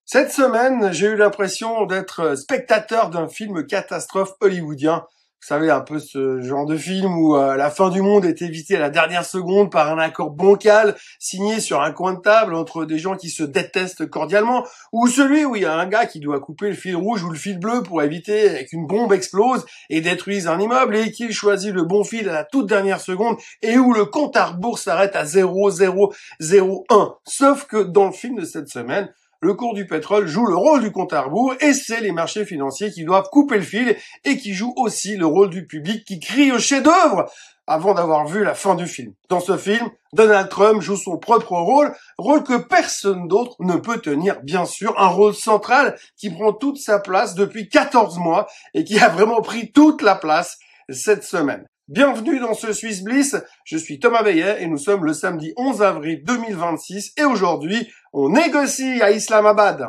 Cette semaine, j'ai eu l'impression d'être spectateur d'un film catastrophe hollywoodien. Vous savez, un peu ce genre de film où la fin du monde est évitée à la dernière seconde par un accord bancal signé sur un coin de table entre des gens qui se détestent cordialement, ou celui où il y a un gars qui doit couper le fil rouge ou le fil bleu pour éviter qu'une bombe explose et détruise un immeuble et qu'il choisit le bon fil à la toute dernière seconde et où le compte à rebours s'arrête à 0,001. Sauf que dans le film de cette semaine, le cours du pétrole joue le rôle du compte à rebours et c'est les marchés financiers qui doivent couper le fil et qui jouent aussi le rôle du public qui crie au chef-d'œuvre avant d'avoir vu la fin du film. Dans ce film, Donald Trump joue son propre rôle que personne d'autre ne peut tenir, bien sûr, un rôle central qui prend toute sa place depuis 14 mois et qui a vraiment pris toute la place cette semaine. Bienvenue dans ce Swiss Bliss, je suis Thomas Veillet et nous sommes le samedi 11 avril 2026 et aujourd'hui, on négocie à Islamabad.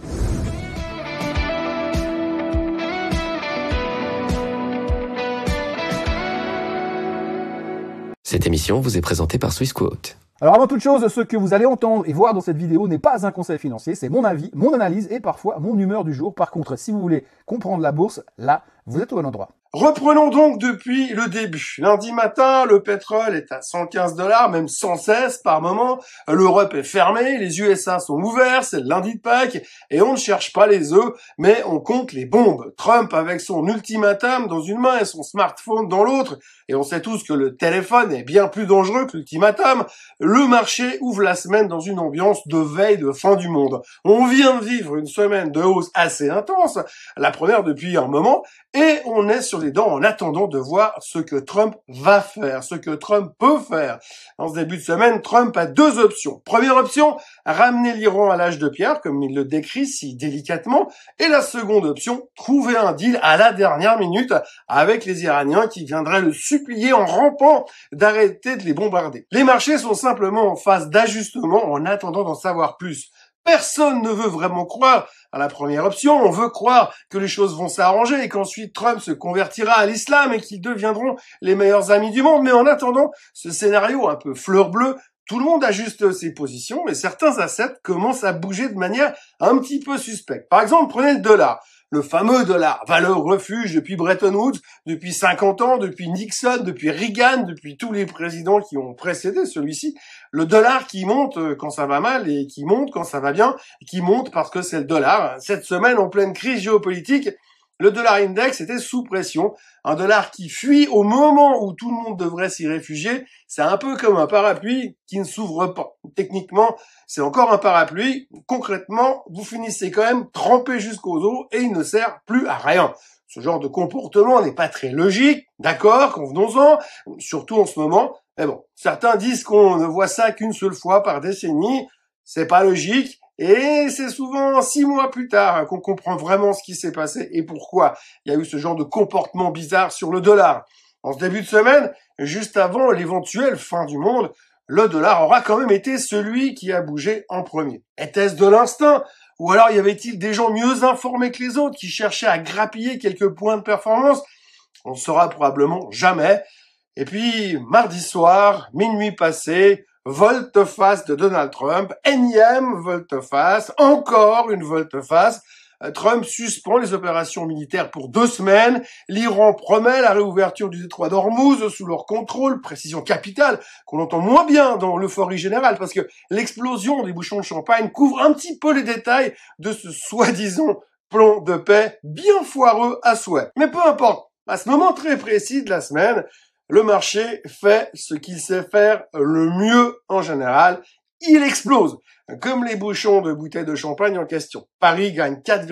Cette émission vous est présentée par Swissquote. Alors avant toute chose, ce que vous allez entendre et voir dans cette vidéo n'est pas un conseil financier, c'est mon avis, mon analyse et parfois mon humeur du jour. Par contre, si vous voulez comprendre la bourse, là, vous êtes au bon endroit. Reprenons donc depuis le début. Lundi matin, le pétrole est à 115 $, même 116 par moment. L'Europe est fermée, les USA sont ouverts, c'est le lundi de Pâques, et on ne cherche pas les œufs, mais on compte les bombes. Trump avec son ultimatum dans une main et son smartphone dans l'autre, et on sait tous que le téléphone est bien plus dangereux que l'ultimatum. Le marché ouvre la semaine dans une ambiance de veille de fin du monde. On vient de vivre une semaine de hausse assez intense, la première depuis un moment, et on est sur les dents en attendant de voir ce que Trump va faire, ce que Trump peut faire. Dans ce début de semaine, Trump a deux options. Première option, ramener l'Iran à l'âge de pierre, comme il le décrit si délicatement. Et la seconde option, trouver un deal à la dernière minute avec les Iraniens qui viendraient le supplier en rampant d'arrêter de les bombarder. Les marchés sont simplement en phase d'ajustement en attendant d'en savoir plus. Personne ne veut vraiment croire à la première option. On veut croire que les choses vont s'arranger et qu'ensuite Trump se convertira à l'islam et qu'ils deviendront les meilleurs amis du monde. Mais en attendant, ce scénario un peu fleur bleue, tout le monde ajuste ses positions et certains assets commencent à bouger de manière un petit peu suspecte. Par exemple, prenez le dollar. Le fameux dollar, valeur refuge depuis Bretton Woods, depuis 50 ans, depuis Nixon, depuis Reagan, depuis tous les présidents qui ont précédé celui-ci. Le dollar qui monte quand ça va mal et qui monte quand ça va bien, et qui monte parce que c'est le dollar. Cette semaine, en pleine crise géopolitique, le dollar index était sous pression. Un dollar qui fuit au moment où tout le monde devrait s'y réfugier. C'est un peu comme un parapluie qui ne s'ouvre pas. Techniquement, c'est encore un parapluie. Concrètement, vous finissez quand même trempé jusqu'aux os et il ne sert plus à rien. Ce genre de comportement n'est pas très logique, d'accord, convenons-en, surtout en ce moment. Mais bon, certains disent qu'on ne voit ça qu'une seule fois par décennie. C'est pas logique. Et c'est souvent 6 mois plus tard qu'on comprend vraiment ce qui s'est passé et pourquoi il y a eu ce genre de comportement bizarre sur le dollar. En ce début de semaine, juste avant l'éventuelle fin du monde, le dollar aura quand même été celui qui a bougé en premier. Était-ce de l'instinct? Ou alors y avait-il des gens mieux informés que les autres qui cherchaient à grappiller quelques points de performance? On ne saura probablement jamais. Et puis, mardi soir, minuit passé, volte-face de Donald Trump, énième volte-face, encore une volte-face. Trump suspend les opérations militaires pour 2 semaines. L'Iran promet la réouverture du détroit d'Ormuz sous leur contrôle, précision capitale qu'on entend moins bien dans l'euphorie générale parce que l'explosion des bouchons de champagne couvre un petit peu les détails de ce soi-disant plan de paix bien foireux à souhait. Mais peu importe, à ce moment très précis de la semaine, le marché fait ce qu'il sait faire le mieux en général. Il explose, comme les bouchons de bouteilles de champagne en question. Paris gagne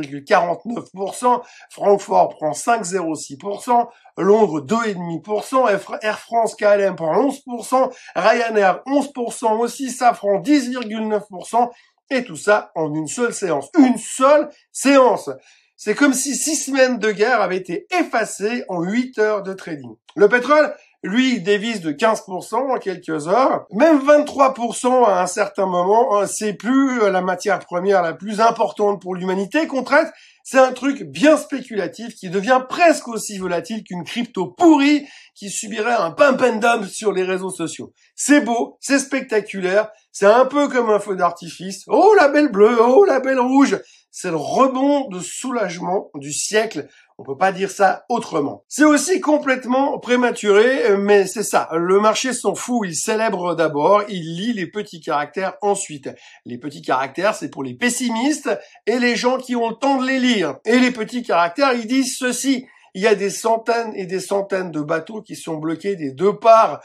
4,49%, Francfort prend 5,06%, Londres 2,5%, Air France KLM prend 11%, Ryanair 11% aussi, Safran 10,9%, et tout ça en une seule séance. Une seule séance! C'est comme si 6 semaines de guerre avaient été effacées en 8 heures de trading. Le pétrole, lui, dévisse de 15% en quelques heures, même 23% à un certain moment. C'est plus la matière première la plus importante pour l'humanité qu'on traite, C'est un truc bien spéculatif qui devient presque aussi volatile qu'une crypto pourrie qui subirait un pump and dump sur les réseaux sociaux. C'est beau, c'est spectaculaire, c'est un peu comme un feu d'artifice. Oh la belle bleue, oh la belle rouge. C'est le rebond de soulagement du siècle. On peut pas dire ça autrement. C'est aussi complètement prématuré, mais c'est ça. Le marché s'en fout. Il célèbre d'abord, il lit les petits caractères ensuite. Les petits caractères, c'est pour les pessimistes et les gens qui ont le temps de les lire. Et les petits caractères, ils disent ceci. Il y a des centaines et des centaines de bateaux qui sont bloqués des deux parts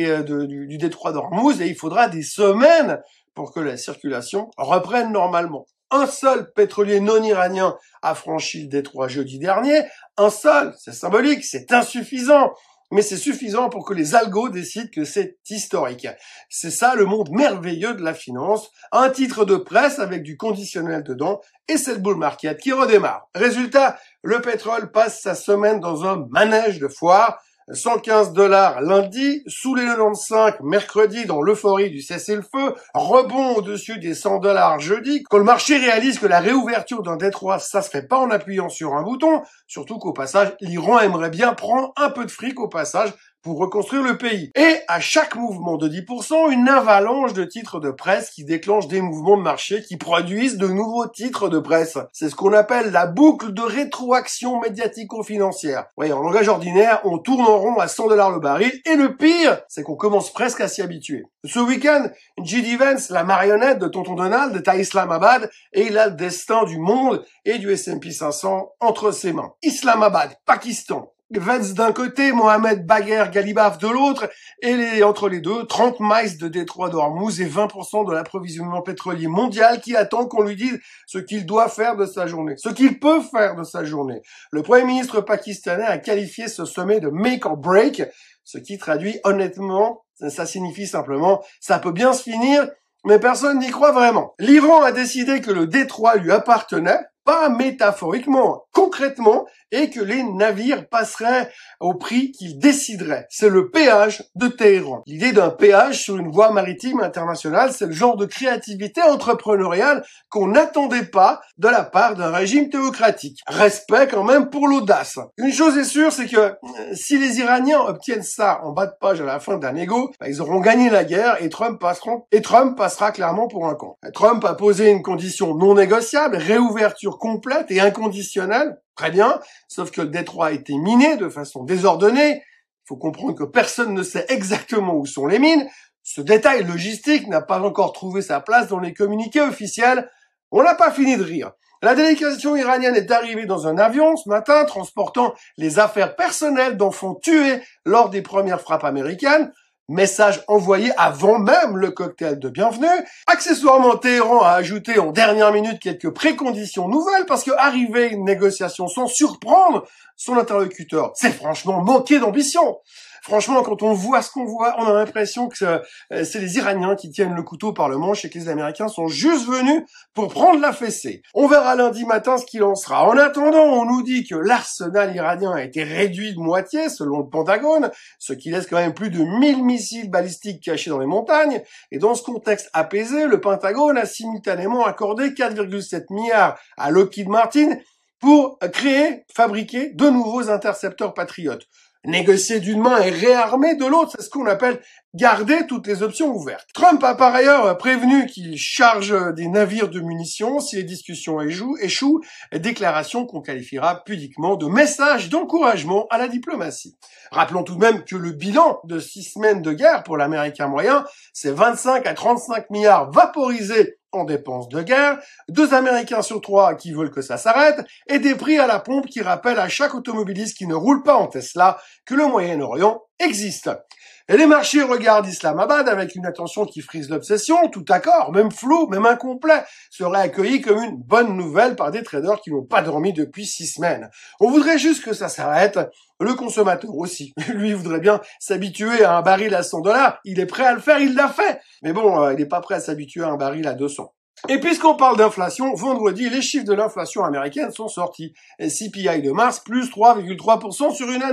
du détroit d'Ormuz et il faudra des semaines pour que la circulation reprenne normalement. Un seul pétrolier non iranien a franchi le détroit jeudi dernier. Un seul, c'est symbolique, c'est insuffisant. Mais c'est suffisant pour que les algos décident que c'est historique. C'est ça le monde merveilleux de la finance. Un titre de presse avec du conditionnel dedans et c'est le bull market qui redémarre. Résultat, le pétrole passe sa semaine dans un manège de foire. 115 $ lundi, sous les 95 mercredi dans l'euphorie du cessez-le-feu, rebond au-dessus des 100 $ jeudi, quand le marché réalise que la réouverture d'un détroit, ça se fait pas en appuyant sur un bouton, surtout qu'au passage, l'Iran aimerait bien prendre un peu de fric au passage pour reconstruire le pays. Et à chaque mouvement de 10%, une avalanche de titres de presse qui déclenche des mouvements de marché qui produisent de nouveaux titres de presse. C'est ce qu'on appelle la boucle de rétroaction médiatico-financière. Oui, en langage ordinaire, on tourne en rond à 100 $ le baril et le pire, c'est qu'on commence presque à s'y habituer. Ce week-end, J.D. Vance, la marionnette de Tonton Donald, est à Islamabad et il a le destin du monde et du S&P 500 entre ses mains. Islamabad, Pakistan. Vance d'un côté, Mohamed Bagher Galibaf de l'autre, et entre les deux, 30 miles de détroit d'Ormuz et 20% de l'approvisionnement pétrolier mondial qui attend qu'on lui dise ce qu'il doit faire de sa journée, ce qu'il peut faire de sa journée. Le Premier ministre pakistanais a qualifié ce sommet de make or break, ce qui traduit honnêtement, ça signifie simplement, ça peut bien se finir, mais personne n'y croit vraiment. L'Iran a décidé que le détroit lui appartenait, pas métaphoriquement, concrètement, et que les navires passeraient au prix qu'ils décideraient. C'est le péage de Téhéran. L'idée d'un péage sur une voie maritime internationale, c'est le genre de créativité entrepreneuriale qu'on n'attendait pas de la part d'un régime théocratique. Respect quand même pour l'audace. Une chose est sûre, c'est que si les Iraniens obtiennent ça en bas de page à la fin d'un négo, ils auront gagné la guerre et Trump passera clairement pour un con. Trump a posé une condition non négociable, réouverture complète et inconditionnelle. Très bien, sauf que le détroit a été miné de façon désordonnée. Il faut comprendre que personne ne sait exactement où sont les mines. Ce détail logistique n'a pas encore trouvé sa place dans les communiqués officiels. On n'a pas fini de rire. La délégation iranienne est arrivée dans un avion ce matin, transportant les affaires personnelles d'enfants tués lors des premières frappes américaines. Message envoyé avant même le cocktail de bienvenue. Accessoirement, Téhéran a ajouté en dernière minute quelques préconditions nouvelles parce que arriver une négociation sans surprendre son interlocuteur, c'est franchement manquer d'ambition. Franchement, quand on voit ce qu'on voit, on a l'impression que c'est les Iraniens qui tiennent le couteau par le manche et que les Américains sont juste venus pour prendre la fessée. On verra lundi matin ce qu'il en sera. En attendant, on nous dit que l'arsenal iranien a été réduit de moitié, selon le Pentagone, ce qui laisse quand même plus de 1000 missiles balistiques cachés dans les montagnes. Et dans ce contexte apaisé, le Pentagone a simultanément accordé 4,7 milliards à Lockheed Martin pour fabriquer de nouveaux intercepteurs patriotes. Négocier d'une main et réarmer de l'autre, c'est ce qu'on appelle garder toutes les options ouvertes. Trump a par ailleurs prévenu qu'il charge des navires de munitions si les discussions échouent, déclaration qu'on qualifiera pudiquement de message d'encouragement à la diplomatie. Rappelons tout de même que le bilan de 6 semaines de guerre pour l'Américain moyen, c'est 25 à 35 milliards vaporisés en dépenses de guerre, 2 Américains sur 3 qui veulent que ça s'arrête, et des prix à la pompe qui rappellent à chaque automobiliste qui ne roule pas en Tesla que le Moyen-Orient existe. Et les marchés regardent Islamabad avec une attention qui frise l'obsession, tout accord, même flou, même incomplet, serait accueilli comme une bonne nouvelle par des traders qui n'ont pas dormi depuis 6 semaines. On voudrait juste que ça s'arrête. Le consommateur aussi. Lui voudrait bien s'habituer à un baril à 100 $. Il est prêt à le faire, il l'a fait. Mais bon, il n'est pas prêt à s'habituer à un baril à 200. Et puisqu'on parle d'inflation, vendredi, les chiffres de l'inflation américaine sont sortis. CPI de mars, plus 3,3% sur une année.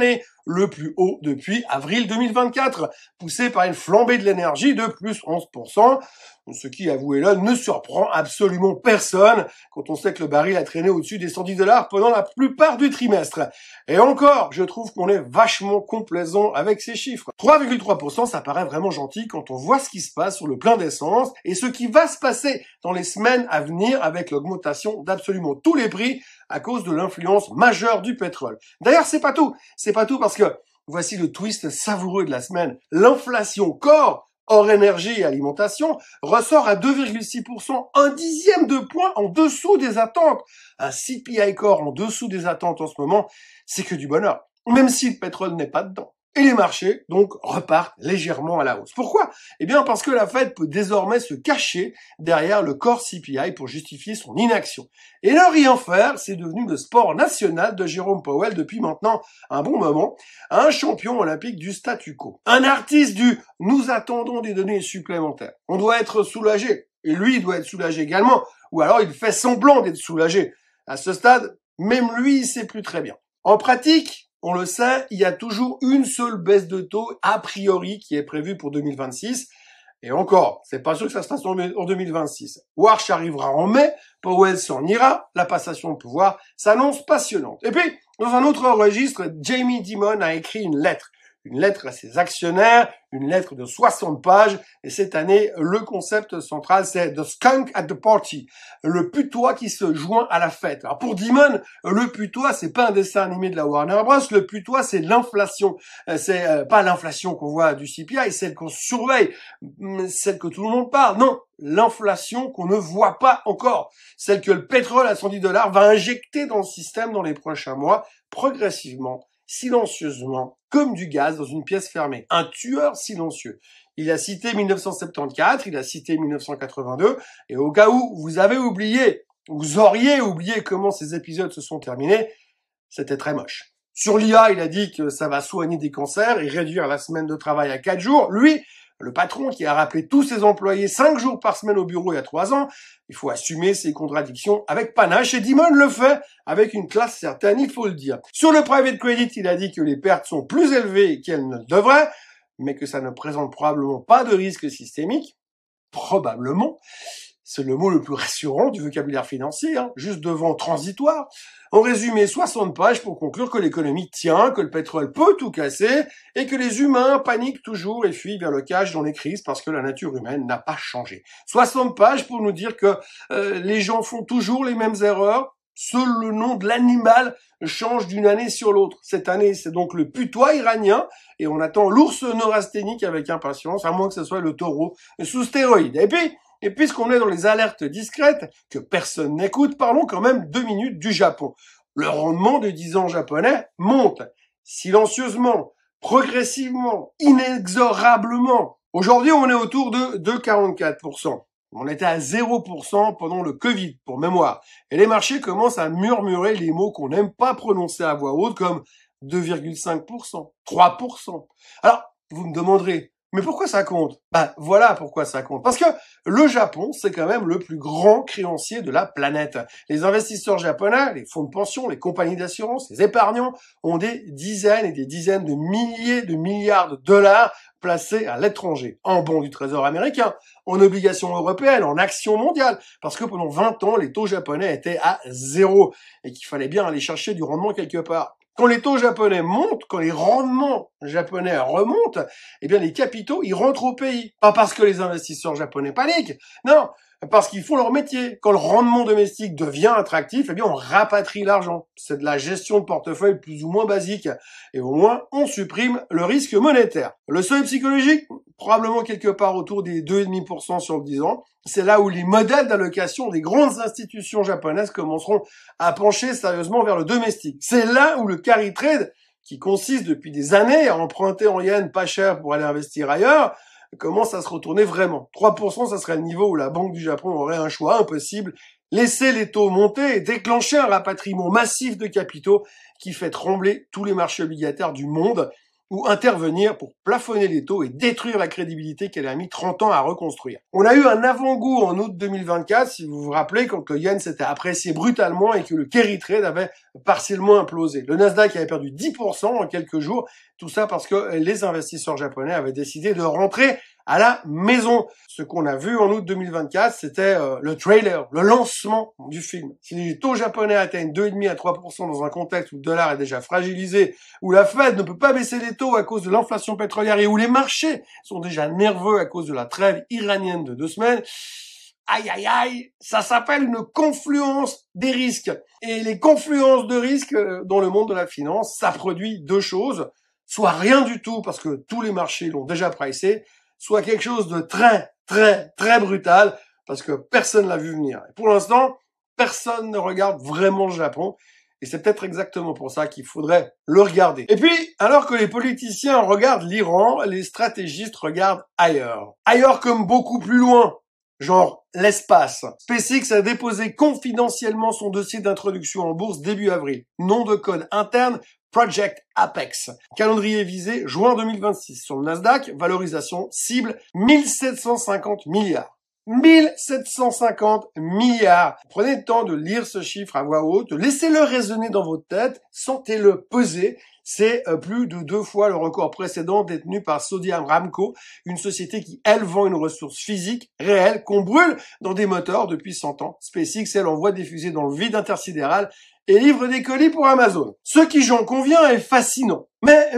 le plus haut depuis avril 2024, poussé par une flambée de l'énergie de plus 11%, ce qui, avouez-le, ne surprend absolument personne quand on sait que le baril a traîné au-dessus des $110 pendant la plupart du trimestre. Et encore, je trouve qu'on est vachement complaisant avec ces chiffres. 3,3%, ça paraît vraiment gentil quand on voit ce qui se passe sur le plein d'essence et ce qui va se passer dans les semaines à venir avec l'augmentation d'absolument tous les prix à cause de l'influence majeure du pétrole. D'ailleurs, c'est pas tout. C'est pas tout parce que voici le twist savoureux de la semaine. L'inflation corps hors énergie et alimentation ressort à 2,6%, un dixième de point en dessous des attentes. Un CPI core en dessous des attentes en ce moment, c'est que du bonheur, même si le pétrole n'est pas dedans. Et les marchés, donc, repartent légèrement à la hausse. Pourquoi? Eh bien, parce que la Fed peut désormais se cacher derrière le core CPI pour justifier son inaction. Et ne rien faire, c'est devenu le sport national de Jérôme Powell depuis maintenant un bon moment, un champion olympique du statu quo. Un artiste du « nous attendons des données supplémentaires ». On doit être soulagé, et lui doit être soulagé également, ou alors il fait semblant d'être soulagé. À ce stade, même lui, il sait plus très bien. En pratique, on le sait, il y a toujours une seule baisse de taux a priori qui est prévue pour 2026. Et encore, c'est pas sûr que ça se passe en 2026. Warsh arrivera en mai, Powell s'en ira, la passation de pouvoir s'annonce passionnante. Et puis, dans un autre registre, Jamie Dimon a écrit une lettre à ses actionnaires, une lettre de 60 pages, et cette année, le concept central, c'est « The skunk at the party », le putois qui se joint à la fête. Alors pour Dimon, le putois, c'est pas un dessin animé de la Warner Bros, le putois, c'est l'inflation. C'est pas l'inflation qu'on voit du CPI, celle qu'on surveille, celle que tout le monde parle, non, l'inflation qu'on ne voit pas encore, celle que le pétrole à $110 va injecter dans le système dans les prochains mois, progressivement, silencieusement, comme du gaz dans une pièce fermée. Un tueur silencieux. Il a cité 1974, il a cité 1982, et au cas où vous avez oublié, vous auriez oublié comment ces épisodes se sont terminés, c'était très moche. Sur l'IA, il a dit que ça va soigner des cancers et réduire la semaine de travail à 4 jours. Lui, le patron qui a rappelé tous ses employés 5 jours par semaine au bureau il y a 3 ans, il faut assumer ses contradictions avec panache, et Dimon le fait avec une classe certaine, il faut le dire. Sur le private credit, il a dit que les pertes sont plus élevées qu'elles ne le devraient, mais que ça ne présente probablement pas de risque systémique. Probablement. C'est le mot le plus rassurant du vocabulaire financier, juste devant transitoire. En résumé, 60 pages pour conclure que l'économie tient, que le pétrole peut tout casser, et que les humains paniquent toujours et fuient vers le cash dans les crises parce que la nature humaine n'a pas changé. 60 pages pour nous dire que les gens font toujours les mêmes erreurs, seul le nom de l'animal change d'une année sur l'autre. Cette année, c'est donc le putois iranien, et on attend l'ours neurasthénique avec impatience, à moins que ce soit le taureau sous stéroïdes. Et puisqu'on est dans les alertes discrètes, que personne n'écoute, parlons quand même 2 minutes du Japon. Le rendement de 10 ans japonais monte, silencieusement, progressivement, inexorablement. Aujourd'hui, on est autour de 2,44%. On était à 0% pendant le Covid, pour mémoire. Et les marchés commencent à murmurer les mots qu'on n'aime pas prononcer à voix haute, comme 2,5%, 3%. Alors, vous me demanderez, mais pourquoi ça compte? Voilà pourquoi ça compte. Parce que le Japon, c'est quand même le plus grand créancier de la planète. Les investisseurs japonais, les fonds de pension, les compagnies d'assurance, les épargnants ont des dizaines et des dizaines de milliers de milliards de dollars placés à l'étranger, en bons du trésor américain, en obligations européennes, en actions mondiales, parce que pendant 20 ans, les taux japonais étaient à 0 et qu'il fallait bien aller chercher du rendement quelque part. Quand les taux japonais montent, quand les rendements japonais remontent, eh bien les capitaux, ils rentrent au pays. Pas parce que les investisseurs japonais paniquent, non, parce qu'ils font leur métier. Quand le rendement domestique devient attractif, eh bien on rapatrie l'argent. C'est de la gestion de portefeuille plus ou moins basique. Et au moins, on supprime le risque monétaire. Le seuil psychologique, probablement quelque part autour des 2,5% sur le 10 ans. C'est là où les modèles d'allocation des grandes institutions japonaises commenceront à pencher sérieusement vers le domestique. C'est là où le carry trade, qui consiste depuis des années à emprunter en yens pas cher pour aller investir ailleurs, commence à se retourner vraiment. 3%, ça serait le niveau où la Banque du Japon aurait un choix impossible. Laisser les taux monter et déclencher un rapatriement massif de capitaux qui fait trembler tous les marchés obligataires du monde. ou intervenir pour plafonner les taux et détruire la crédibilité qu'elle a mis 30 ans à reconstruire. On a eu un avant-goût en août 2024, si vous vous rappelez, quand le yen s'était apprécié brutalement et que le carry trade avait partiellement implosé. Le Nasdaq avait perdu 10% en quelques jours, tout ça parce que les investisseurs japonais avaient décidé de rentrer à la maison. Ce qu'on a vu en août 2024, c'était le trailer, le lancement du film. Si les taux japonais atteignent 2,5 à 3% dans un contexte où le dollar est déjà fragilisé, où la Fed ne peut pas baisser les taux à cause de l'inflation pétrolière et où les marchés sont déjà nerveux à cause de la trêve iranienne de 2 semaines, aïe aïe aïe, ça s'appelle une confluence des risques. Et les confluences de risques dans le monde de la finance, ça produit deux choses. Soit rien du tout parce que tous les marchés l'ont déjà pricé, soit quelque chose de très, très, très brutal, parce que personne l'a vu venir. Et pour l'instant, personne ne regarde vraiment le Japon, et c'est peut-être exactement pour ça qu'il faudrait le regarder. Et puis, alors que les politiciens regardent l'Iran, les stratégistes regardent ailleurs. Ailleurs comme beaucoup plus loin, genre l'espace. SpaceX a déposé confidentiellement son dossier d'introduction en bourse début avril. Nom de code interne, Project Apex. Calendrier visé, juin 2026. Sur le Nasdaq, valorisation cible 1750 milliards. 1750 milliards. Prenez le temps de lire ce chiffre à voix haute, laissez-le résonner dans votre tête, sentez-le peser. C'est plus de 2 fois le record précédent détenu par Saudi Aramco, une société qui, elle, vend une ressource physique réelle qu'on brûle dans des moteurs depuis 100 ans. SpaceX, elle, envoie des fusées dans le vide intersidéral et livre des colis pour Amazon. Ce qui, j'en conviens, est fascinant. Mais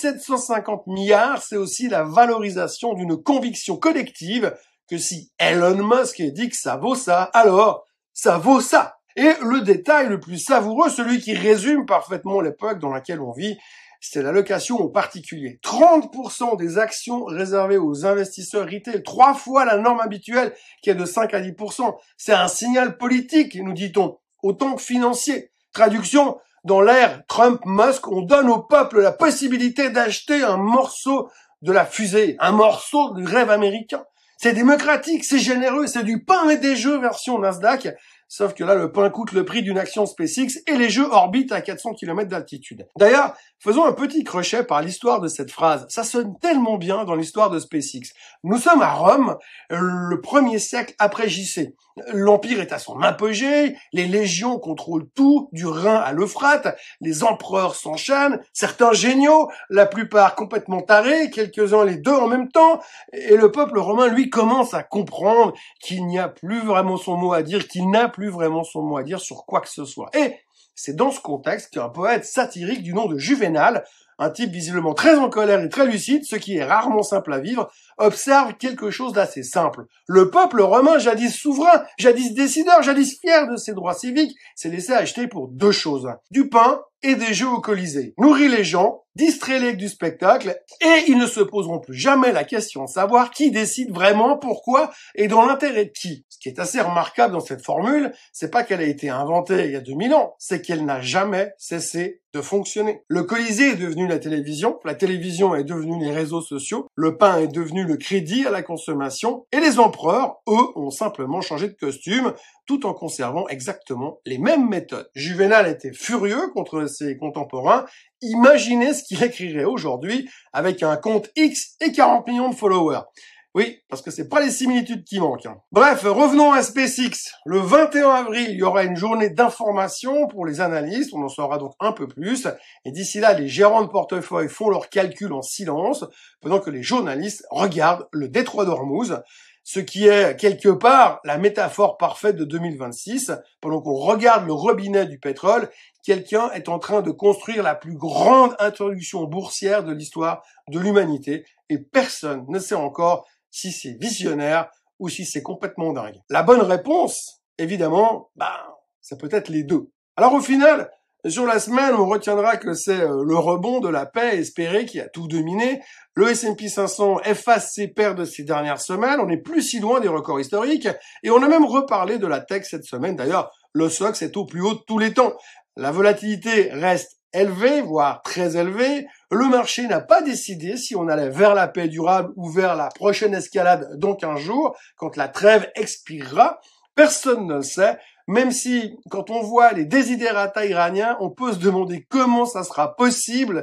1750 milliards, c'est aussi la valorisation d'une conviction collective que si Elon Musk dit que ça vaut ça, alors ça vaut ça. Et le détail le plus savoureux, celui qui résume parfaitement l'époque dans laquelle on vit, c'est l'allocation aux particuliers. 30% des actions réservées aux investisseurs retail, 3 fois la norme habituelle qui est de 5 à 10%. C'est un signal politique, nous dit-on, autant que financier. Traduction, dans l'ère Trump-Musk, on donne au peuple la possibilité d'acheter un morceau de la fusée, un morceau du rêve américain. C'est démocratique, c'est généreux, c'est du pain et des jeux version Nasdaq. Sauf que là, le pain coûte le prix d'une action SpaceX et les jeux orbitent à 400 km d'altitude. D'ailleurs, faisons un petit crochet par l'histoire de cette phrase. Ça sonne tellement bien dans l'histoire de SpaceX. Nous sommes à Rome, le 1er siècle après JC. L'Empire est à son apogée, les légions contrôlent tout, du Rhin à l'Euphrate, les empereurs s'enchaînent, certains géniaux, la plupart complètement tarés, quelques-uns les deux en même temps, et le peuple romain, lui, commence à comprendre qu'il n'y a plus vraiment son mot à dire, qu'il n'a plus vraiment son mot à dire sur quoi que ce soit. Et c'est dans ce contexte qu'un poète satirique du nom de Juvénal, un type visiblement très en colère et très lucide, ce qui est rarement simple à vivre, observe quelque chose d'assez simple. Le peuple romain, jadis souverain, jadis décideur, jadis fier de ses droits civiques, s'est laissé acheter pour deux choses. Du pain et des jeux au Colisée. Nourrit les gens, distrait-les avec du spectacle, et ils ne se poseront plus jamais la question de savoir qui décide vraiment, pourquoi, et dans l'intérêt de qui. Ce qui est assez remarquable dans cette formule, c'est pas qu'elle a été inventée il y a 2000 ans, c'est qu'elle n'a jamais cessé de fonctionner. Le Colisée est devenu la télévision est devenue les réseaux sociaux, le pain est devenu le crédit à la consommation, et les empereurs, eux, ont simplement changé de costume, tout en conservant exactement les mêmes méthodes. Juvénal était furieux contre ses contemporains. Imaginez ce qu'il écrirait aujourd'hui avec un compte X et 40 millions de followers. Oui, parce que c'est pas les similitudes qui manquent. Bref, revenons à SpaceX. Le 21 avril, il y aura une journée d'information pour les analystes. On en saura donc un peu plus. Et d'ici là, les gérants de portefeuille font leurs calculs en silence, pendant que les journalistes regardent le détroit d'Ormuz, ce qui est quelque part la métaphore parfaite de 2026. Pendant qu'on regarde le robinet du pétrole, quelqu'un est en train de construire la plus grande introduction boursière de l'histoire de l'humanité. Et personne ne sait encore si c'est visionnaire ou si c'est complètement dingue. La bonne réponse, évidemment, c'est peut-être les deux. Alors au final, sur la semaine, on retiendra que c'est le rebond de la paix espérée qui a tout dominé. Le S&P 500 efface ses pertes de ces dernières semaines. On n'est plus si loin des records historiques. Et on a même reparlé de la tech cette semaine. D'ailleurs, le SOX est au plus haut de tous les temps. La volatilité reste élevée, voire très élevée. Le marché n'a pas décidé si on allait vers la paix durable ou vers la prochaine escalade dans 15 jours, quand la trêve expirera. Personne ne le sait, même si, quand on voit les desiderata iraniens, on peut se demander comment ça sera possible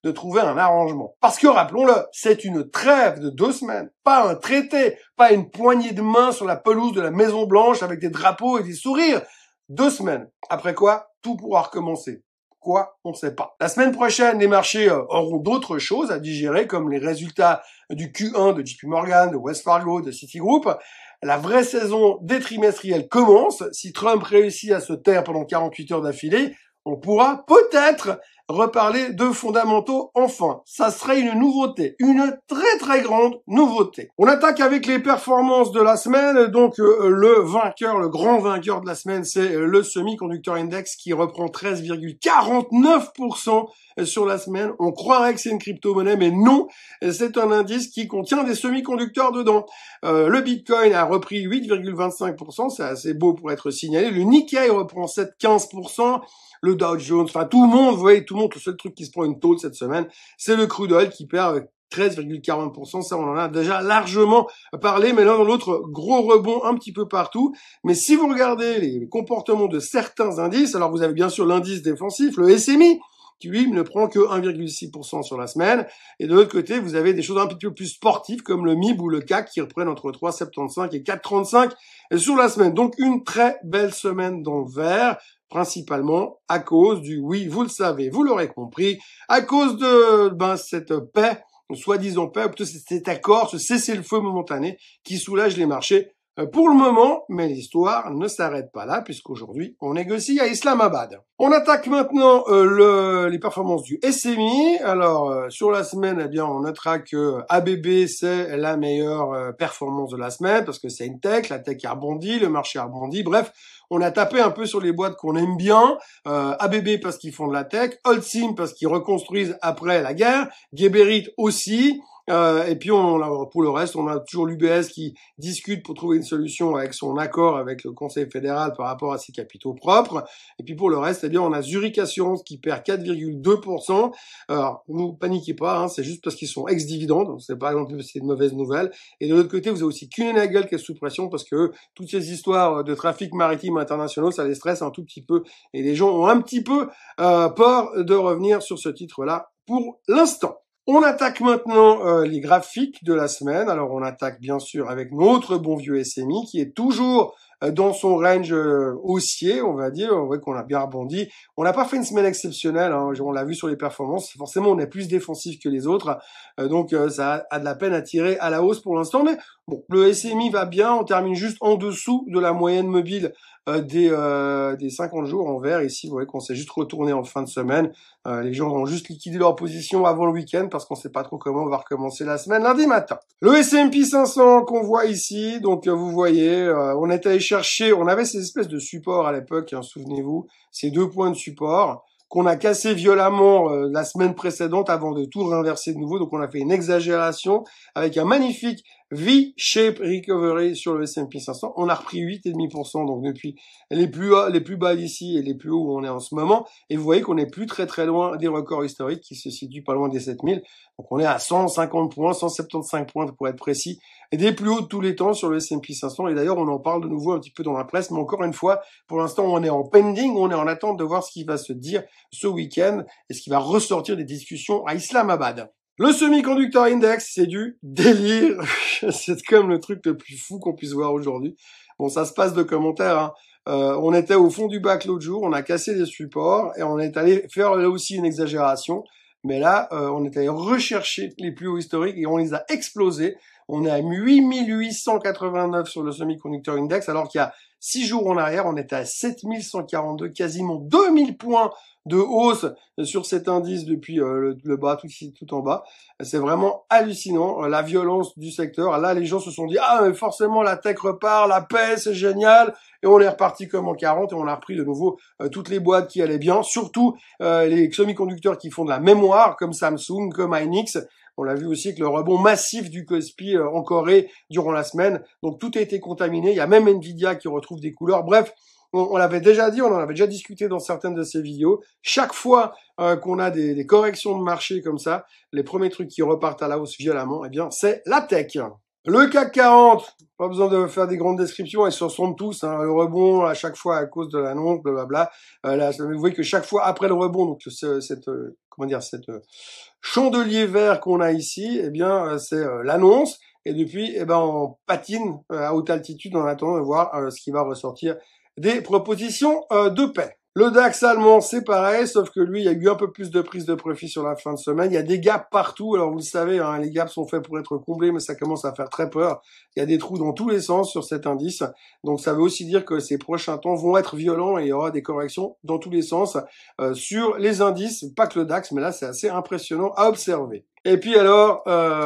de trouver un arrangement. Parce que, rappelons-le, c'est une trêve de 2 semaines, pas un traité, pas une poignée de main sur la pelouse de la Maison Blanche avec des drapeaux et des sourires. 2 semaines. Après quoi, tout pourra recommencer. Quoi, on ne sait pas. La semaine prochaine, les marchés auront d'autres choses à digérer, comme les résultats du Q1 de JP Morgan, de Wells Fargo, de Citigroup. La vraie saison des trimestriels commence. Si Trump réussit à se taire pendant 48 heures d'affilée, on pourra peut-être reparler de fondamentaux enfin. Ça serait une nouveauté, une très très grande nouveauté. On attaque avec les performances de la semaine. Donc le vainqueur, le grand vainqueur de la semaine, c'est le Semiconductor Index qui reprend 13,49% sur la semaine. On croirait que c'est une crypto-monnaie, mais non, c'est un indice qui contient des semi-conducteurs dedans. Le Bitcoin a repris 8,25%, c'est assez beau pour être signalé. Le Nikkei reprend 7,15%. Le Dow Jones, enfin tout le monde, vous voyez, tout le monde, le seul truc qui se prend une tôle cette semaine, c'est le crude oil qui perd 13,40%, ça on en a déjà largement parlé, mais l'un dans l'autre, gros rebond un petit peu partout. Mais si vous regardez les comportements de certains indices, alors vous avez bien sûr l'indice défensif, le SMI, qui lui ne prend que 1,6% sur la semaine. Et de l'autre côté, vous avez des choses un petit peu plus sportives comme le MIB ou le CAC qui reprennent entre 3,75 et 4,35 sur la semaine. Donc une très belle semaine dans le vert, principalement à cause du, oui, vous le savez, vous l'aurez compris, à cause de cette paix, soi-disant paix, ou plutôt cet accord, ce cessez-le-feu momentané qui soulage les marchés pour le moment, mais l'histoire ne s'arrête pas là, puisqu'aujourd'hui, on négocie à Islamabad. On attaque maintenant les performances du SMI. Alors, sur la semaine, eh bien, on notera que ABB, c'est la meilleure performance de la semaine, parce que c'est une tech, la tech a rebondi, le marché a rebondi, bref, on a tapé un peu sur les boîtes qu'on aime bien, ABB parce qu'ils font de la tech, Holcim parce qu'ils reconstruisent après la guerre, Geberit aussi, et puis pour le reste, on a toujours l'UBS qui discute pour trouver une solution avec son accord avec le Conseil fédéral par rapport à ses capitaux propres. Et puis pour le reste, eh bien, on a Zurich Assurance qui perd 4,2%. Alors, vous paniquez pas, hein, c'est juste parce qu'ils sont ex-dividendes, donc c'est pas exemple c'est une mauvaise nouvelle. Et de l'autre côté, vous avez aussi Kuehne+Nagel qui est sous pression parce que toutes ces histoires de trafic maritime international, ça les stresse un tout petit peu et les gens ont un petit peu peur de revenir sur ce titre-là pour l'instant. On attaque maintenant les graphiques de la semaine. Alors, on attaque bien sûr avec notre bon vieux SMI qui est toujours dans son range haussier, on va dire. On voit qu'on a bien rebondi. On n'a pas fait une semaine exceptionnelle, hein. On l'a vu sur les performances. Forcément, on est plus défensif que les autres. Donc, ça a de la peine à tirer à la hausse pour l'instant. Mais bon, le SMI va bien. On termine juste en dessous de la moyenne mobile des 50 jours en vert. Ici, vous voyez qu'on s'est juste retourné en fin de semaine. Les gens ont juste liquidé leur position avant le week-end parce qu'on sait pas trop comment on va recommencer la semaine lundi matin. Le S&P 500 qu'on voit ici, donc vous voyez, on est allé chercher, on avait ces espèces de supports à l'époque, hein, souvenez-vous, ces 2 points de support qu'on a cassé violemment la semaine précédente avant de tout réinverser de nouveau. Donc on a fait une exagération avec un magnifique V-shape recovery sur le S&P 500. On a repris 8,5%, donc depuis les plus bas d'ici et les plus hauts où on est en ce moment. Et vous voyez qu'on n'est plus très loin des records historiques qui se situent pas loin des 7000. Donc on est à 150 points, 175 points pour être précis, et des plus hauts de tous les temps sur le S&P 500. Et d'ailleurs, on en parle de nouveau un petit peu dans la presse, mais encore une fois, pour l'instant, on est en pending, on est en attente de voir ce qui va se dire ce week-end et ce qui va ressortir des discussions à Islamabad. Le Semiconductor Index, c'est du délire. C'est comme le truc le plus fou qu'on puisse voir aujourd'hui. Bon, ça se passe de commentaires, hein. On était au fond du bac l'autre jour, on a cassé les supports et on est allé faire là aussi une exagération. Mais là, on est allé rechercher les plus hauts historiques et on les a explosés. On est à 8889 sur le Semiconductor Index, alors qu'il y a 6 jours en arrière, on était à 7142, quasiment 2000 points de hausse sur cet indice depuis le bas, tout en bas. C'est vraiment hallucinant, la violence du secteur. Là, les gens se sont dit, ah, mais forcément, la tech repart, la paix, c'est génial. Et on est reparti comme en 40 et on a repris de nouveau toutes les boîtes qui allaient bien, surtout les semi-conducteurs qui font de la mémoire, comme Samsung, comme Hynix. On l'a vu aussi avec le rebond massif du Kospi en Corée durant la semaine. Donc tout a été contaminé. Il y a même Nvidia qui retrouve des couleurs. Bref, on l'avait déjà dit, on en avait déjà discuté dans certaines de ces vidéos. Chaque fois qu'on a des corrections de marché comme ça, les premiers trucs qui repartent à la hausse violemment, eh bien, c'est la tech. Le CAC 40, pas besoin de faire des grandes descriptions, elles se ressemblent tous, hein. Le rebond à chaque fois à cause de l'annonce, blablabla. Là, vous voyez que chaque fois après le rebond, donc cette chandelier vert qu'on a ici, eh bien, c'est l'annonce. Et depuis, eh ben, on patine à haute altitude en attendant de voir ce qui va ressortir des propositions de paix. Le DAX allemand, c'est pareil, sauf que lui, il y a eu un peu plus de prise de profit sur la fin de semaine. Il y a des gaps partout. Alors, vous le savez, hein, les gaps sont faits pour être comblés, mais ça commence à faire très peur. Il y a des trous dans tous les sens sur cet indice. Donc, ça veut aussi dire que ces prochains temps vont être violents et il y aura des corrections dans tous les sens sur les indices. Pas que le DAX, mais là, c'est assez impressionnant à observer. Et puis alors,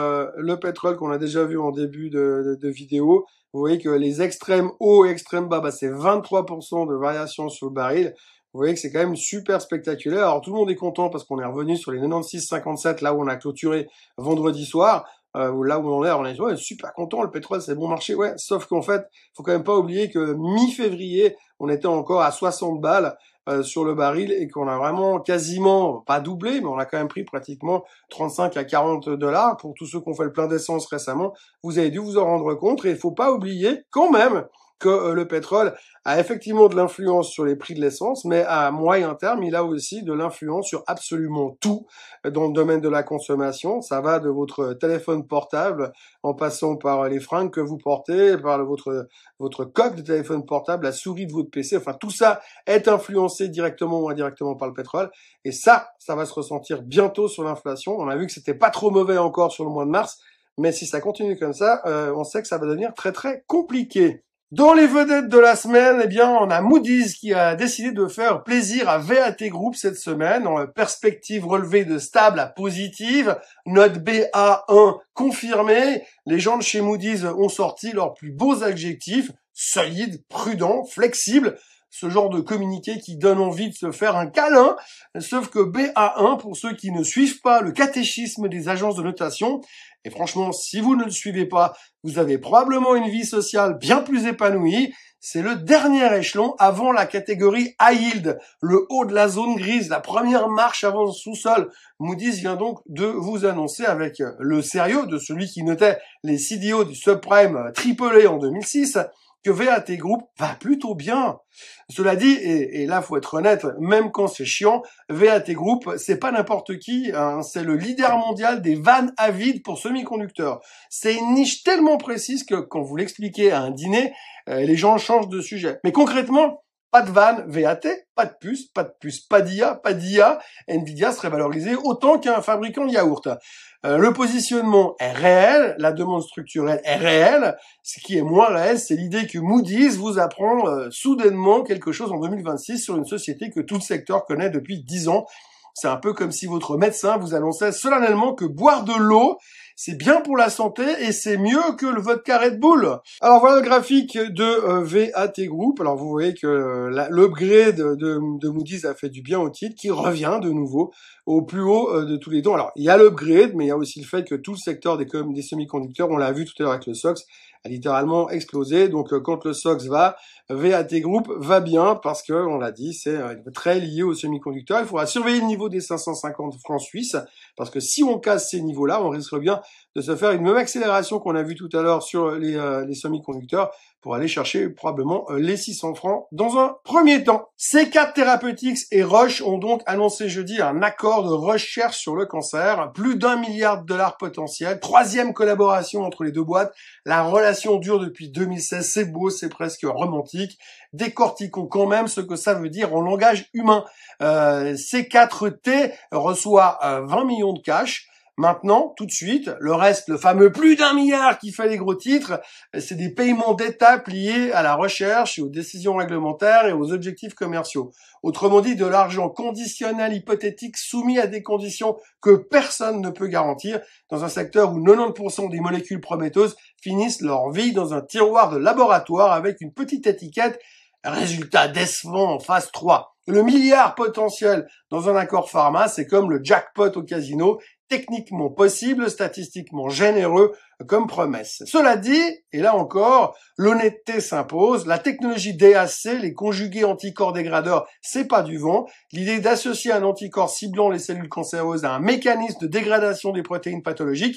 le pétrole qu'on a déjà vu en début de vidéo, vous voyez que les extrêmes hauts et extrêmes bas, c'est 23% de variation sur le baril. Vous voyez que c'est quand même super spectaculaire. Alors tout le monde est content parce qu'on est revenu sur les 96,57 là où on a clôturé vendredi soir. Là où on est ouais, super content, le pétrole c'est bon marché. Ouais, sauf qu'en fait, faut quand même pas oublier que mi-février, on était encore à 60 balles sur le baril et qu'on a vraiment quasiment, pas doublé, mais on a quand même pris pratiquement 35 à 40 dollars. Pour tous ceux qui ont fait le plein d'essence récemment, vous avez dû vous en rendre compte. Et il faut pas oublier quand même que le pétrole a effectivement de l'influence sur les prix de l'essence, mais à moyen terme, il a aussi de l'influence sur absolument tout dans le domaine de la consommation. Ça va de votre téléphone portable, en passant par les fringues que vous portez, par votre coque de téléphone portable, la souris de votre PC. Enfin, tout ça est influencé directement ou indirectement par le pétrole. Et ça va se ressentir bientôt sur l'inflation. On a vu que c'était pas trop mauvais encore sur le mois de mars, mais si ça continue comme ça, on sait que ça va devenir très très compliqué. Dans les vedettes de la semaine, eh bien, on a Moody's qui a décidé de faire plaisir à VAT Group cette semaine, en perspective relevée de stable à positive, note BA1 confirmée. Les gens de chez Moody's ont sorti leurs plus beaux adjectifs, solide, prudent, flexible. Ce genre de communiqué qui donne envie de se faire un câlin, sauf que BA1, pour ceux qui ne suivent pas le catéchisme des agences de notation, et franchement, si vous ne le suivez pas, vous avez probablement une vie sociale bien plus épanouie. C'est le dernier échelon avant la catégorie high yield, le haut de la zone grise, la première marche avant le sous-sol. Moody's vient donc de vous annoncer avec le sérieux de celui qui notait les CDO du subprime AAA en 2006, que VAT Group va plutôt bien. Cela dit, et là faut être honnête, même quand c'est chiant, VAT Group, c'est pas n'importe qui, hein, c'est le leader mondial des vannes à vide pour semi-conducteurs. C'est une niche tellement précise que quand vous l'expliquez à un dîner, les gens changent de sujet. Mais concrètement, pas de vanne VAT, pas de puce, pas d'IA, Nvidia serait valorisé autant qu'un fabricant de yaourt. Le positionnement est réel, la demande structurelle est réelle. Ce qui est moins réel, c'est l'idée que Moody's vous apprend soudainement quelque chose en 2026 sur une société que tout le secteur connaît depuis 10 ans. C'est un peu comme si votre médecin vous annonçait solennellement que boire de l'eau, c'est bien pour la santé et c'est mieux que le vodka Red Bull. Alors voilà le graphique de VAT Group. Alors vous voyez que l'upgrade de Moody's a fait du bien au titre, qui revient de nouveau au plus haut de tous les temps. Alors il y a l'upgrade, mais il y a aussi le fait que tout le secteur des semi-conducteurs, on l'a vu tout à l'heure avec le SOX, a littéralement explosé. Donc quand le SOX va, VAT Group va bien parce que, on l'a dit, c'est très lié aux semi-conducteurs. Il faudra surveiller le niveau des 550 francs suisses parce que si on casse ces niveaux-là, on risque bien de se faire une même accélération qu'on a vu tout à l'heure sur les semi-conducteurs pour aller chercher probablement les 600 francs dans un premier temps. C4 Therapeutics et Roche ont donc annoncé jeudi un accord de recherche sur le cancer, plus d'1 milliard de dollars potentiels, 3e collaboration entre les deux boîtes. La relation dure depuis 2016, c'est beau, c'est presque romantique. Décortiquons quand même ce que ça veut dire en langage humain. C4T reçoit 20 millions de cash. Maintenant, tout de suite, le reste, le fameux plus d'1 milliard qui fait les gros titres, c'est des paiements d'étapes liés à la recherche et aux décisions réglementaires et aux objectifs commerciaux. Autrement dit, de l'argent conditionnel hypothétique soumis à des conditions que personne ne peut garantir dans un secteur où 90% des molécules prometteuses finissent leur vie dans un tiroir de laboratoire avec une petite étiquette « Résultat décevant en phase 3 ». Le milliard potentiel dans un accord pharma, c'est comme le jackpot au casino, techniquement possible, statistiquement généreux comme promesse. Cela dit, et là encore, l'honnêteté s'impose, la technologie DAC, les conjugués anticorps dégradeurs, c'est pas du vent. L'idée d'associer un anticorps ciblant les cellules cancéreuses à un mécanisme de dégradation des protéines pathologiques,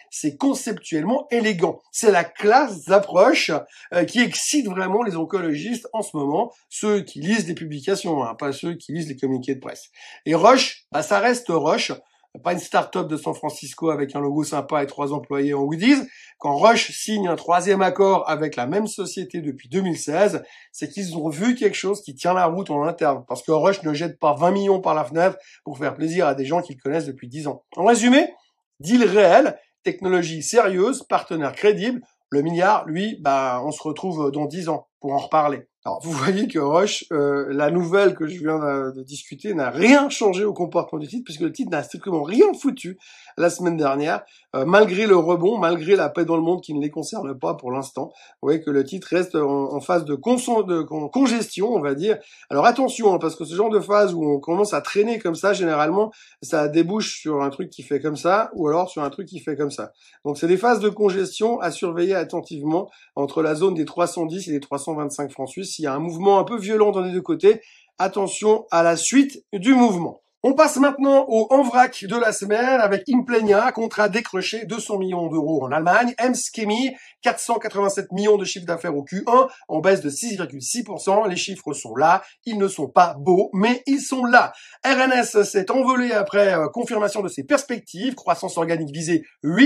c'est conceptuellement élégant. C'est la classe d'approche qui excite vraiment les oncologistes en ce moment, ceux qui lisent les publications, hein, pas ceux qui lisent les communiqués de presse. Et Roche, bah, ça reste Roche, pas une start-up de San Francisco avec un logo sympa et 3 employés en goodies. Quand Roche signe un 3e accord avec la même société depuis 2016, c'est qu'ils ont vu quelque chose qui tient la route en interne. Parce que Roche ne jette pas 20 millions par la fenêtre pour faire plaisir à des gens qu'ils connaissent depuis 10 ans. En résumé, deal réel, technologie sérieuse, partenaire crédible. Le milliard, lui, bah, on se retrouve dans 10 ans pour en reparler. Alors, vous voyez que Roche, la nouvelle que je viens de discuter n'a rien changé au comportement du titre, puisque le titre n'a strictement rien foutu la semaine dernière, malgré le rebond, malgré la paix dans le monde qui ne les concerne pas pour l'instant. Vous voyez que le titre reste en phase de congestion, on va dire. Alors attention, hein, parce que ce genre de phase où on commence à traîner comme ça, généralement, ça débouche sur un truc qui fait comme ça, ou alors sur un truc qui fait comme ça. Donc c'est des phases de congestion à surveiller attentivement entre la zone des 310 et des 325 francs suisses. S'il y a un mouvement un peu violent dans les deux côtés, attention à la suite du mouvement. On passe maintenant au en vrac de la semaine avec Implenia, contrat décroché, 200 millions d'euros en Allemagne. Ems-Chemie, 487 millions de chiffre d'affaires au Q1, en baisse de 6,6%. Les chiffres sont là, ils ne sont pas beaux, mais ils sont là. RNS s'est envolé après confirmation de ses perspectives, croissance organique visée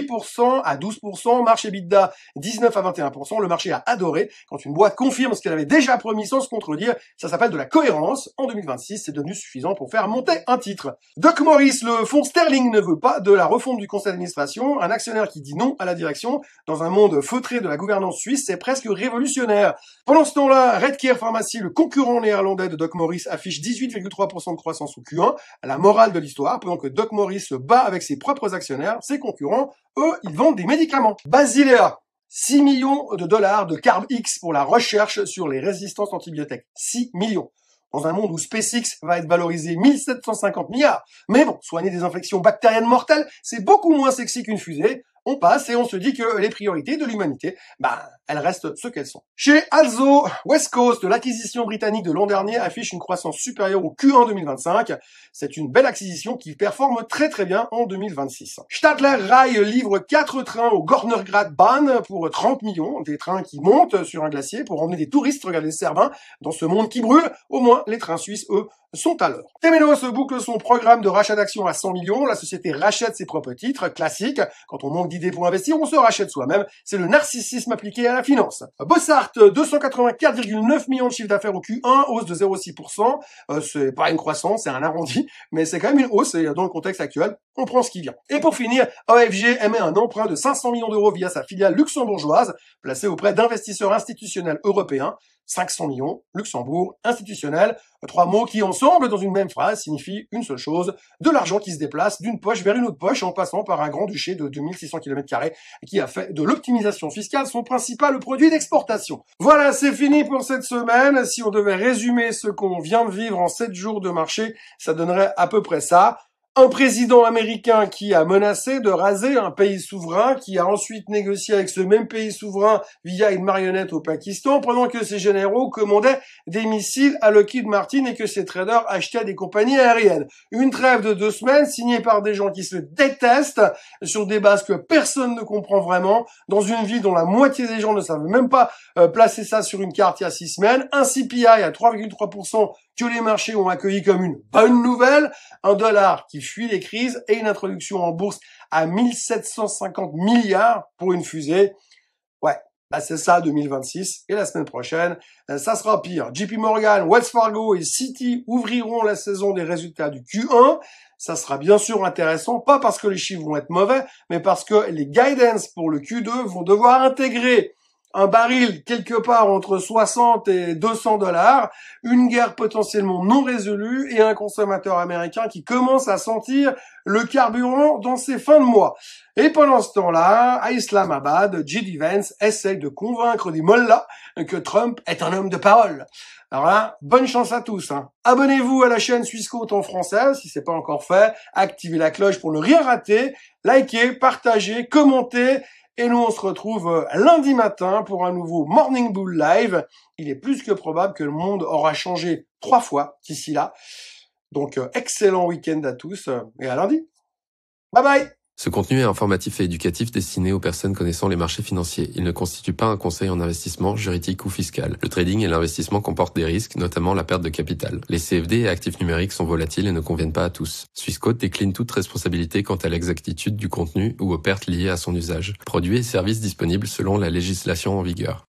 8% à 12%, marché EBITDA 19 à 21%. Le marché a adoré quand une boîte confirme ce qu'elle avait déjà promis sans se contredire. Ça s'appelle de la cohérence. En 2026, c'est devenu suffisant pour faire monter un titre. Doc Morris, le fonds Sterling ne veut pas de la refonte du conseil d'administration. Un actionnaire qui dit non à la direction dans un monde feutré de la gouvernance suisse, c'est presque révolutionnaire. Pendant ce temps-là, Redcare Pharmacy, le concurrent néerlandais de Doc Morris, affiche 18,3% de croissance au Q1. La morale de l'histoire, pendant que Doc Morris se bat avec ses propres actionnaires, ses concurrents, eux, ils vendent des médicaments. Basilea, 6 millions de dollars de CarbX pour la recherche sur les résistances antibiotiques. 6 millions. Dans un monde où SpaceX va être valorisé 1750 milliards. Mais bon, soigner des infections bactériennes mortelles, c'est beaucoup moins sexy qu'une fusée. On passe et on se dit que les priorités de l'humanité, elles restent ce qu'elles sont. Chez Alzo, West Coast, l'acquisition britannique de l'an dernier affiche une croissance supérieure au Q1 2025. C'est une belle acquisition qui performe très très bien en 2026. Stadler Rail livre 4 trains au Gornergratbahn pour 30 millions, des trains qui montent sur un glacier pour emmener des touristes regarder Cervin dans ce monde qui brûle. Au moins, les trains suisses, eux, sont à l'heure. Temenos boucle son programme de rachat d'actions à 100 millions. La société rachète ses propres titres, classique. Quand on manque d'idées pour investir, on se rachète soi-même. C'est le narcissisme appliqué à la finance. Bossart, 284,9 millions de chiffre d'affaires au Q1, hausse de 0,6%. C'est pas une croissance, c'est un arrondi, mais c'est quand même une hausse et dans le contexte actuel, on prend ce qui vient. Et pour finir, AFG émet un emprunt de 500 millions d'euros via sa filiale luxembourgeoise, placée auprès d'investisseurs institutionnels européens. 500 millions, Luxembourg, institutionnel, 3 mots qui ensemble dans une même phrase signifient une seule chose, de l'argent qui se déplace d'une poche vers une autre poche en passant par un grand-duché de 2600 km² qui a fait de l'optimisation fiscale son principal produit d'exportation. Voilà, c'est fini pour cette semaine. Si on devait résumer ce qu'on vient de vivre en 7 jours de marché, ça donnerait à peu près ça. Un président américain qui a menacé de raser un pays souverain, qui a ensuite négocié avec ce même pays souverain via une marionnette au Pakistan, pendant que ses généraux commandaient des missiles à Lockheed Martin et que ses traders achetaient des compagnies aériennes. Une trêve de 2 semaines signée par des gens qui se détestent sur des bases que personne ne comprend vraiment, dans une ville dont la moitié des gens ne savent même pas placer ça sur une carte il y a 6 semaines, un CPI à 3,3% que les marchés ont accueilli comme une bonne nouvelle, un dollar qui fuit les crises et une introduction en bourse à 1750 milliards pour une fusée. Ouais, c'est ça 2026. Et la semaine prochaine, ça sera pire. JP Morgan, Wells Fargo et Citi ouvriront la saison des résultats du Q1. Ça sera bien sûr intéressant, pas parce que les chiffres vont être mauvais, mais parce que les guidance pour le Q2 vont devoir intégrer un baril quelque part entre 60 et 200 dollars, une guerre potentiellement non résolue et un consommateur américain qui commence à sentir le carburant dans ses fins de mois. Et pendant ce temps-là, à Islamabad, J.D. Vance essaye de convaincre des mollahs que Trump est un homme de parole. Alors là, bonne chance à tous. Abonnez-vous à la chaîne Swissquote en français si c'est pas encore fait. Activez la cloche pour ne rien rater. Likez, partagez, commentez. Et nous, on se retrouve lundi matin pour un nouveau Morning Bull Live. Il est plus que probable que le monde aura changé 3 fois d'ici là. Donc, excellent week-end à tous et à lundi. Bye bye! Ce contenu est informatif et éducatif destiné aux personnes connaissant les marchés financiers. Il ne constitue pas un conseil en investissement, juridique ou fiscal. Le trading et l'investissement comportent des risques, notamment la perte de capital. Les CFD et actifs numériques sont volatiles et ne conviennent pas à tous. Swissquote décline toute responsabilité quant à l'exactitude du contenu ou aux pertes liées à son usage. Produits et services disponibles selon la législation en vigueur.